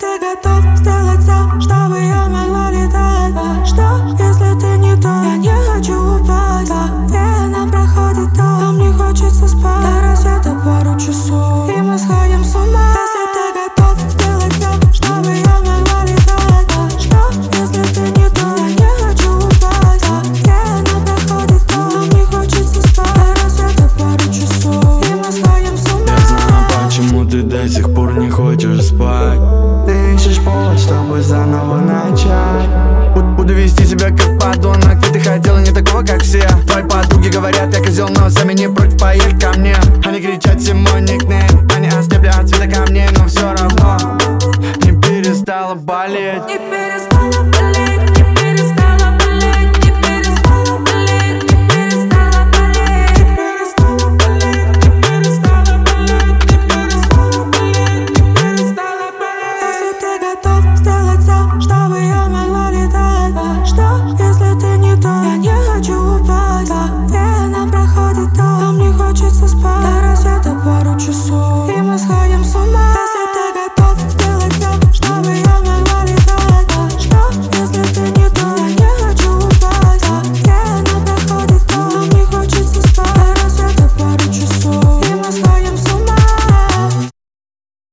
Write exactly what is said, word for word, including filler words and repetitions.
ты готов сделать все, чтобы я могла летать. А что, если ты не то? Я не хочу упасть. Время проходит, а мне хочется спать. До рассвета пару часов, и мы сходим с ума. Если ты готов сделать все, чтобы я могла летать. А что, если ты не то? Я не хочу упасть. Время проходит, а мне хочется спать. До рассвета пару часов, и мы сходим с ума. Я знаю, почему ты до сих пор не хочешь спать. Ты ищешь повод, чтобы заново начать. Буду вести себя как подонок, ведь ты хотела не такого, как все. Твои подруги говорят, я козел, но сами не прочь поехать ко мне. Они кричат все мой никнейм, они ослепли от цвета камней, но все равно не перестала болеть.